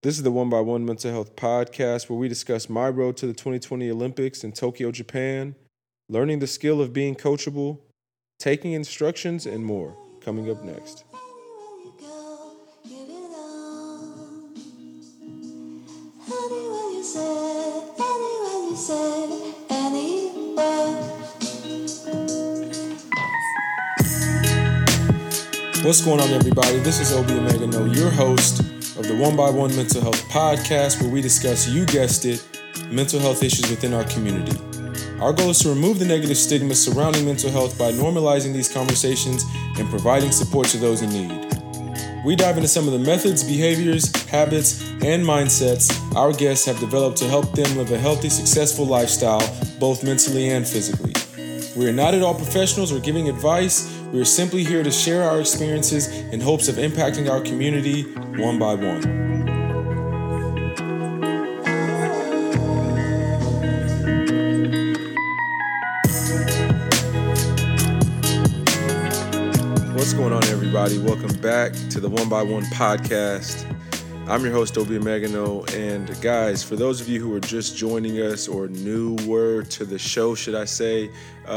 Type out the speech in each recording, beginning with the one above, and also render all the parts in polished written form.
This is the One by One Mental Health Podcast, where we discuss my road to the 2020 Olympics in Tokyo, Japan, learning the skill of being coachable, taking instructions, and more. Coming up next. What's going on, everybody? This is Obi Omegano, your host of the One by One Mental Health Podcast, where we discuss, you guessed it, mental health issues within our community. Our goal is to remove the negative stigma surrounding mental health by normalizing these conversations and providing support to those in need. We dive into some of the methods, behaviors, habits, and mindsets our guests have developed to help them live a healthy, successful lifestyle, both mentally and physically. We are not at all professionals or giving advice. We are simply here to share our experiences in hopes of impacting our community one by one. What's going on, everybody? Welcome back to the One by One Podcast. I'm your host, Obi Omegano, and guys, for those of you who are just joining us or newer to the show, should I say,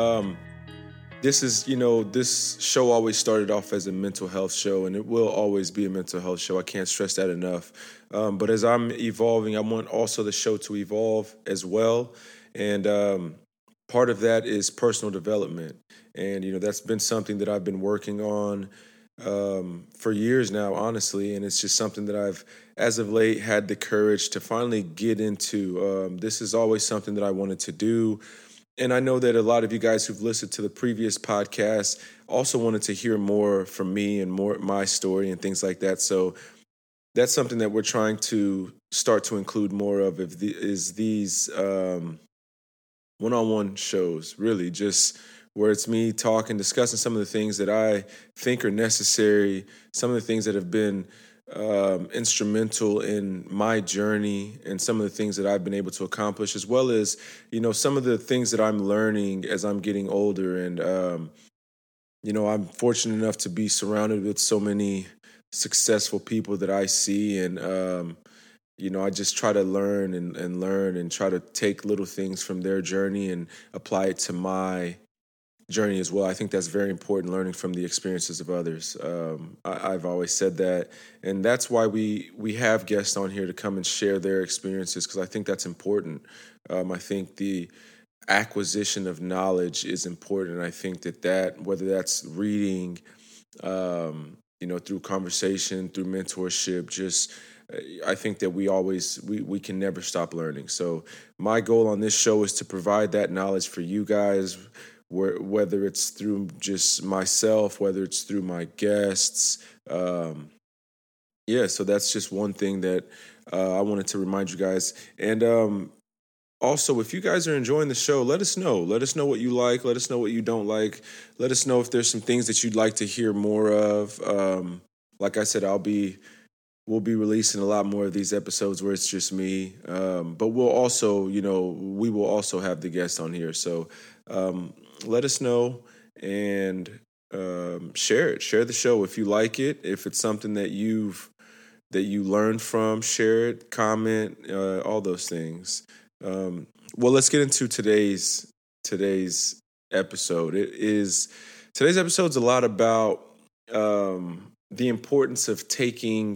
this show always started off as a mental health show, and it will always be a mental health show. I can't stress that enough. But as I'm evolving, I want also the show to evolve as well. And part of that is personal development. And, that's been something that I've been working on for years now, honestly. And it's just something that I've, as of late, had the courage to finally get into. This is always something that I wanted to do. And I know that a lot of you guys who've listened to the previous podcast also wanted to hear more from me and more my story and things like that. So that's something that we're trying to start to include more of is these one-on-one shows, really just where it's me talking, discussing some of the things that I think are necessary, some of the things that have been instrumental in my journey and some of the things that I've been able to accomplish, as well as, some of the things that I'm learning as I'm getting older. And, I'm fortunate enough to be surrounded with so many successful people that I see. And, I just try to learn and learn and try to take little things from their journey and apply it to my journey as well. I think that's very important, learning from the experiences of others. I've always said that, and that's why we have guests on here to come and share their experiences, because I think that's important. I think the acquisition of knowledge is important, and I think that whether that's reading, through conversation, through mentorship, just I think that we can never stop learning. So my goal on this show is to provide that knowledge for you guys, whether it's through just myself, whether it's through my guests. So that's just one thing that I wanted to remind you guys. And also, if you guys are enjoying the show, let us know. Let us know what you like. Let us know what you don't like. Let us know if there's some things that you'd like to hear more of. Like I said, we'll be releasing a lot more of these episodes where it's just me. But we will also have the guests on here. So let us know and share it. Share the show if you like it. If it's something that you learned from, share it, comment, all those things. Well, let's get into today's episode. Today's episode's a lot about the importance of taking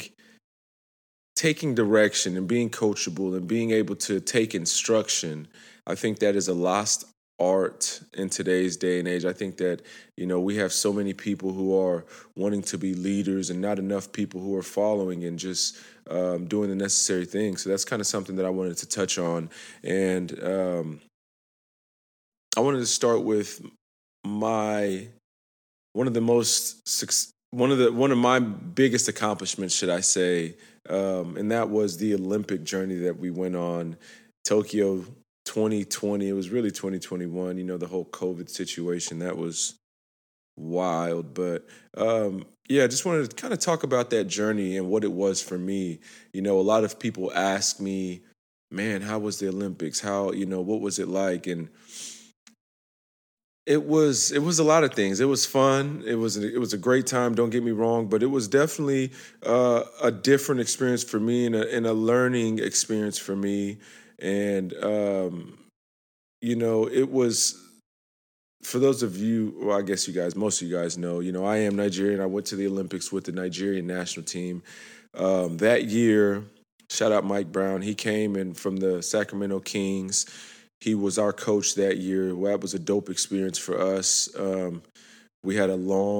direction and being coachable and being able to take instruction. I think that is a lost art in today's day and age. I think that, we have so many people who are wanting to be leaders and not enough people who are following and just doing the necessary things. So that's kind of something that I wanted to touch on. And I wanted to start with one of my biggest accomplishments, should I say, and that was the Olympic journey that we went on, Tokyo 2020. It was really 2021, the whole COVID situation. That was wild. But I just wanted to kind of talk about that journey and what it was for me. A lot of people ask me, man, how was the Olympics? How, what was it like? And It was a lot of things. It was fun. It was a great time. Don't get me wrong, but it was definitely a different experience for me and a learning experience for me. And it was for those of you. Well, I guess you guys, most of you guys know. I am Nigerian. I went to the Olympics with the Nigerian national team that year. Shout out Mike Brown. He came in from the Sacramento Kings. He was our coach that year. Well, that was a dope experience for us. We had a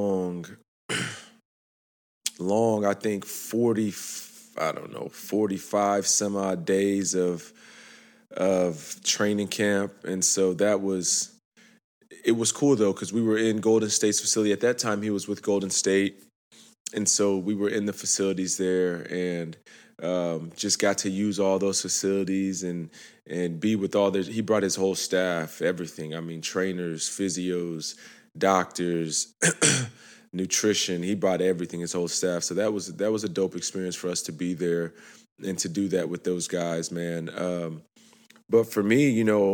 long, I think 40, I don't know, 45 some odd days of training camp, and so it was cool though because we were in Golden State's facility at that time. He was with Golden State, and so we were in the facilities there and just got to use all those facilities and be with all he brought his whole staff, everything. I mean, trainers, physios, doctors, nutrition. He brought everything, his whole staff. So that was a dope experience for us to be there and to do that with those guys, man. But for me,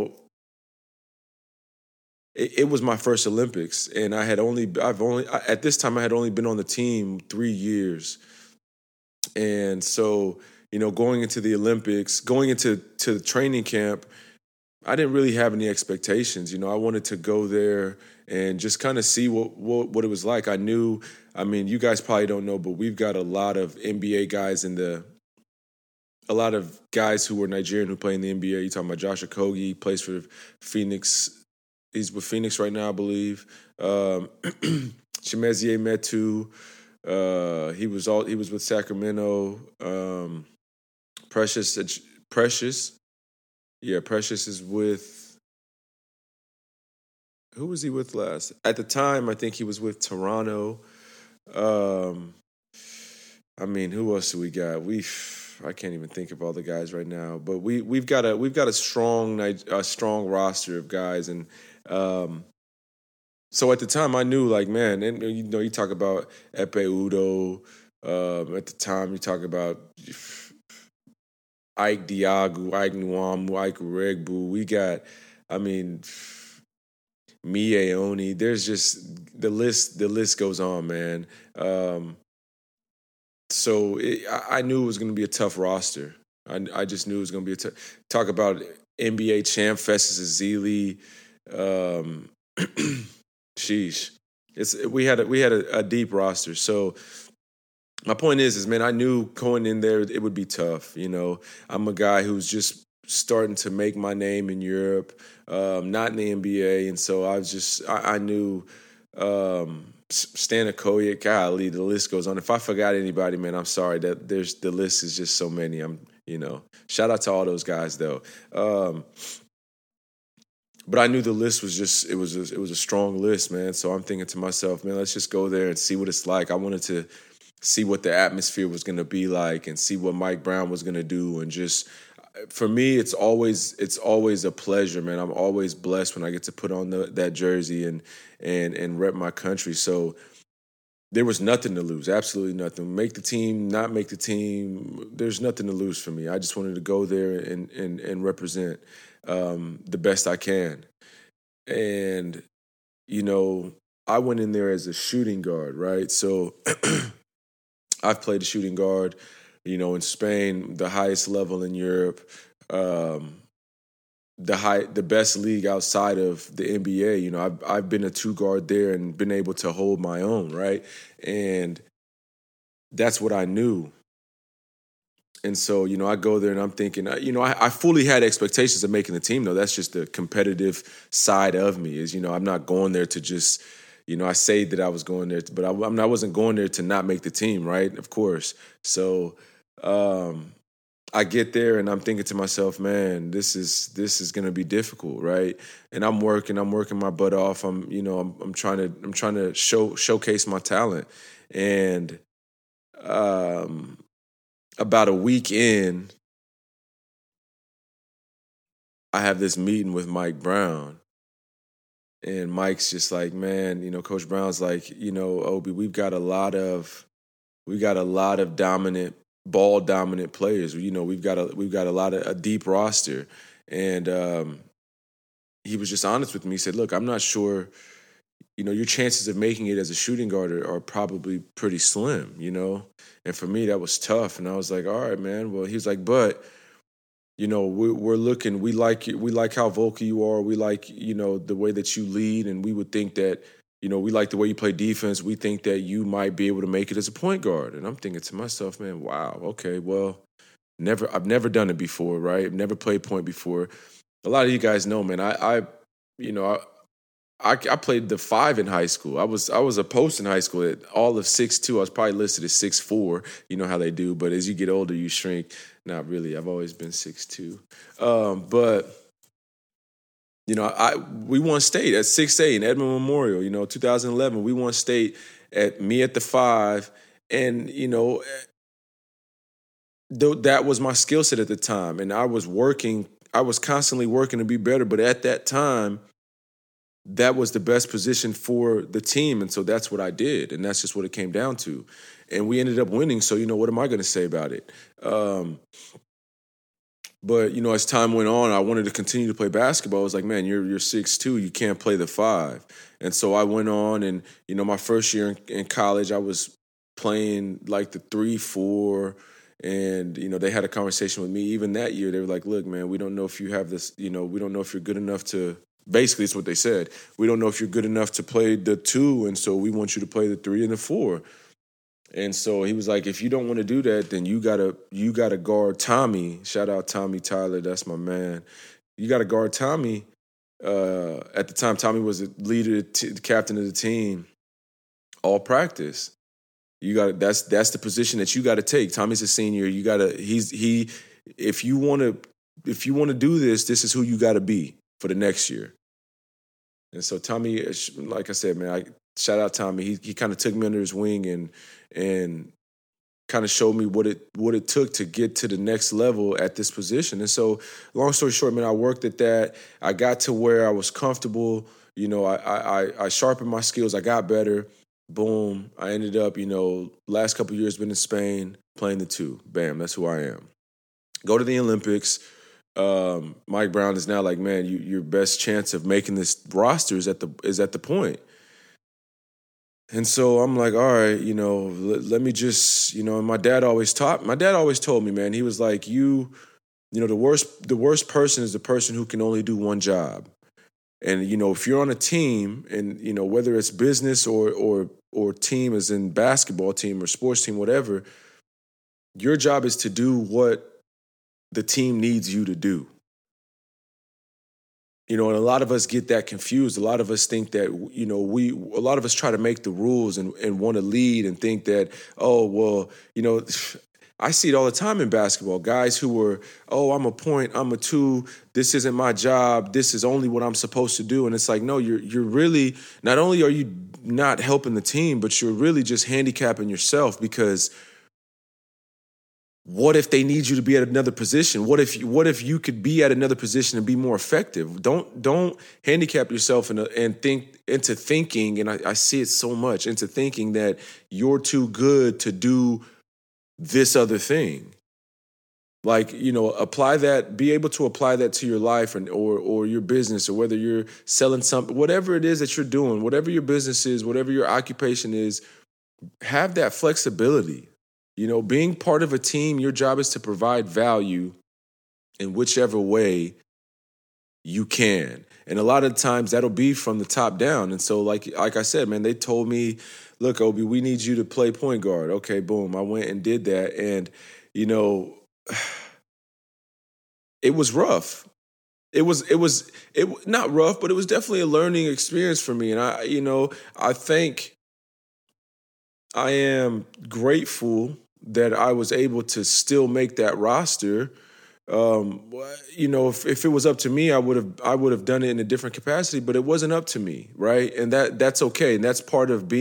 it was my first Olympics, and at this time I had only been on the team 3 years, and so going into the Olympics, going into the training camp, I didn't really have any expectations. I wanted to go there and just kind of see what it was like. I knew, I mean, you guys probably don't know, but we've got a lot of NBA guys a lot of guys who were Nigerian who play in the NBA. You talking about Josh Okogie, plays for Phoenix. He's with Phoenix right now, I believe. Chimezie Metu. He was with Sacramento. Precious. Yeah, Precious is with. Who was he with last? At the time, I think he was with Toronto. Um, I mean, who else do we got? I can't even think of all the guys right now, but we've got a strong roster of guys, and so at the time I knew, like, man, and you talk about Epe Udo. At the time you talk about Ike Diagu, Ike Nwamu, Ike Regbu. We got, I mean, Mie Oni. There's just the list. The list goes on, man. I knew it was going to be a tough roster. I just knew it was going to be a tough. Talk about NBA champ Festus Ezeli. Sheesh, we had a deep roster. So my point is man, I knew going in there it would be tough. I'm a guy who's just starting to make my name in Europe, not in the NBA, and so I knew. Stan Okoye, golly, the list goes on. If I forgot anybody, man, I'm sorry. The list is just so many. Shout out to all those guys though. But I knew the list was it was a strong list, man. So I'm thinking to myself, man, let's just go there and see what it's like. I wanted to see what the atmosphere was going to be like and see what Mike Brown was going to do, and just for me, it's always a pleasure, man. I'm always blessed when I get to put on that jersey and rep my country. So there was nothing to lose, absolutely nothing. Make the team, not make the team. There's nothing to lose for me. I just wanted to go there and represent the best I can. And I went in there as a shooting guard, right? So I've played a shooting guard. In Spain, the highest level in Europe, the best league outside of the NBA. I've been a two guard there and been able to hold my own, right? And that's what I knew. And so, I go there and I'm thinking, I fully had expectations of making the team, though. That's just the competitive side of me is, I'm not going there to just, I say that I was going there, but I wasn't going there to not make the team, right? Of course. So, I get there and I'm thinking to myself, man, this is going to be difficult, right? And I'm working my butt off. I'm trying to showcase my talent. And about a week in, I have this meeting with Mike Brown. And Mike's just like, man, Coach Brown's like, Obi, we've got a lot of ball dominant players. We've got a lot of a deep roster, and he was just honest with me. He said, "Look, I'm not sure. Your chances of making it as a shooting guard are probably pretty slim. And for me, that was tough. And I was like, all right, man. Well, he was like, but." We're looking. We like you. We like how vocal you are. We like the way that you lead, and we would think that we like the way you play defense. We think that you might be able to make it as a point guard. And I'm thinking to myself, man, wow, okay, well, I've never done it before, right? I've never played point before. A lot of you guys know, man. I played the 5 in high school. I was a post in high school at all of 6'2". I was probably listed as 6'4". You know how they do, but as you get older, you shrink. Not really. I've always been 6'2". But we won state at 6A in Edmond Memorial. 2011, we won state at the 5, and that was my skill set at the time, and I was working. I was constantly working to be better, but at that time, that was the best position for the team. And so that's what I did. And that's just what it came down to. And we ended up winning. So, what am I going to say about it? But, as time went on, I wanted to continue to play basketball. I was like, man, you're 6'2", you can't play the 5. And so I went on and, my first year in college, I was playing like the 3-4. And, they had a conversation with me. Even that year, they were like, look, man, we don't know if you have this, we don't know if you're good enough to. Basically, it's what they said. We don't know if you're good enough to play the 2, and so we want you to play the 3 and the 4. And so he was like, if you don't want to do that, then you gotta guard Tommy. Shout out Tommy Tyler, that's my man. You gotta guard Tommy. At the time, Tommy was the leader, the captain of the team, all practice. That's the position that you gotta take. Tommy's a senior. If you wanna do this, this is who you gotta be for the next year. And so Tommy, like I said, man, shout out Tommy. He kind of took me under his wing and kind of showed me what it took to get to the next level at this position. And so, long story short, man, I worked at that. I got to where I was comfortable. I sharpened my skills. I got better. Boom. I ended up, last couple of years been in Spain playing the 2. Bam, that's who I am. Go to the Olympics. Mike Brown is now like, man, your best chance of making this roster is at the point. And so I'm like, all right, let me just, and my dad always told me, man, he was like, the worst person is the person who can only do one job. And, if you're on a team and, whether it's business or team as in basketball team or sports team, whatever, your job is to do what the team needs you to do. And a lot of us get that confused. A lot of us think that, a lot of us try to make the rules and want to lead and think that, oh, well, I see it all the time in basketball. Guys who are, oh, I'm a point, I'm a 2, this isn't my job, this is only what I'm supposed to do. And it's like, no, you're really, not only are you not helping the team, but you're really just handicapping yourself, because what if they need you to be at another position? What if you could be at another position and be more effective? Don't handicap yourself and think into thinking, and I see it so much, into thinking that you're too good to do this other thing. Like, apply that, be able to apply that to your life or your business, or whether you're selling something, whatever it is that you're doing, whatever your business is, whatever your occupation is, have that flexibility. Being part of a team, your job is to provide value in whichever way you can. And a lot of times that'll be from the top down. And so like I said, man, they told me, look, Obi, we need you to play point guard. Okay, boom. I went and did that. And, it was rough. It was not rough, but it was definitely a learning experience for me. And I think I am grateful that I was able to still make that roster. If it was up to me, I would have done it in a different capacity, but it wasn't up to me, right? And that's okay. And that's part of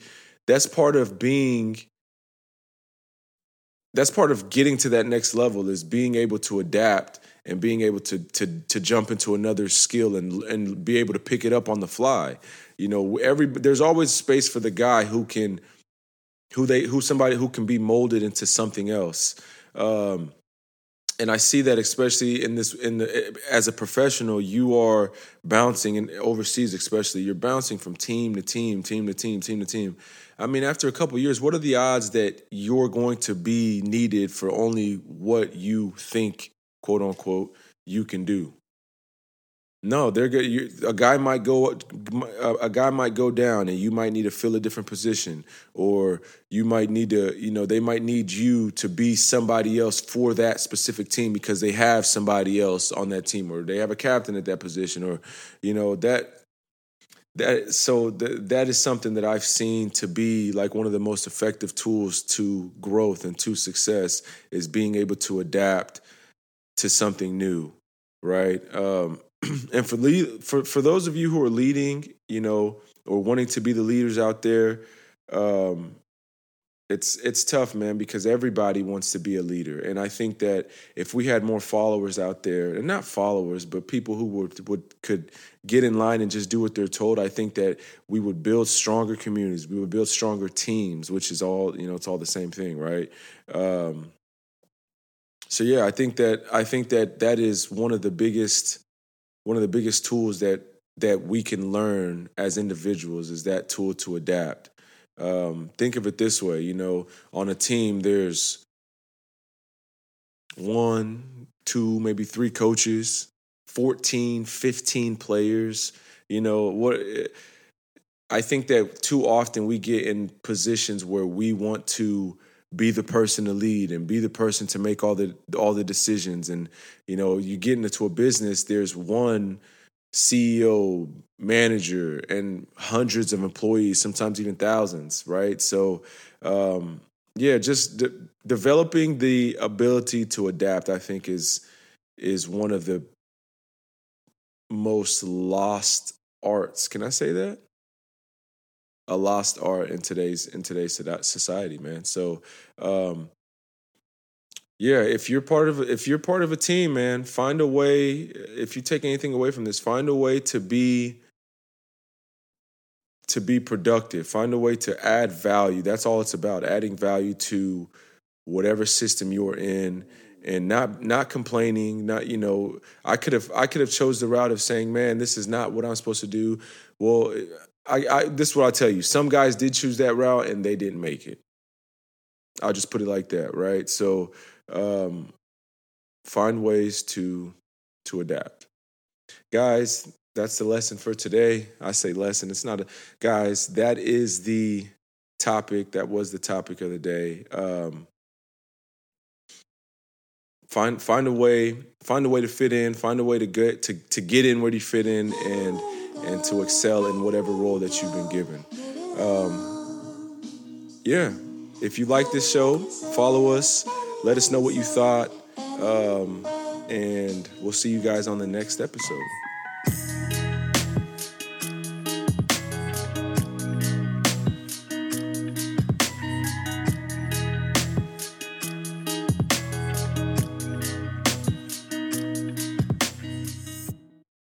getting to that next level, is being able to adapt and being able to jump into another skill and be able to pick it up on the fly. There's always space for the guy somebody who can be molded into something else. And I see that especially as a professional, you are bouncing, and overseas especially, you're bouncing from team to team, team to team, team to team. I mean, after a couple of years, what are the odds that you're going to be needed for only what you think, quote unquote, you can do? No, they're good. A guy might go down, and you might need to fill a different position, or you might need to, they might need you to be somebody else for that specific team because they have somebody else on that team, or they have a captain at that position, or that is something that I've seen to be like one of the most effective tools to growth and to success is being able to adapt to something new, right? And for those of you who are leading, or wanting to be the leaders out there, it's tough, man, because everybody wants to be a leader. And I think that if we had more followers out there, and not followers, but people who could get in line and just do what they're told, I think that we would build stronger communities. We would build stronger teams, which is all, it's all the same thing, right? So yeah, I think that is one of the biggest tools that we can learn as individuals is that tool to adapt. Think of it this way, on a team, there's 1, 2, maybe 3 coaches, 14, 15 players. I think that too often we get in positions where we want to be the person to lead and be the person to make all the decisions. And, you get into a business, there's one CEO, manager, and hundreds of employees, sometimes even thousands, right? So, just developing the ability to adapt, I think, is one of the most lost arts. Can I say that? A lost art in today's society, man. So, if you're part of a team, man, find a way. If you take anything away from this, find a way to be productive. Find a way to add value. That's all it's about, adding value to whatever system you're in, and not complaining. Not I could have chose the route of saying, man, this is not what I'm supposed to do. Well, this is what I tell you. Some guys did choose that route and they didn't make it. I'll just put it like that, right? So find ways to adapt. Guys, that's the lesson for today. I say lesson. It's not guys, that is the topic. That was the topic of the day. Find a way to fit in, find a way to get in where you fit in, and to excel in whatever role that you've been given. If you like this show, follow us. Let us know what you thought. And we'll see you guys on the next episode.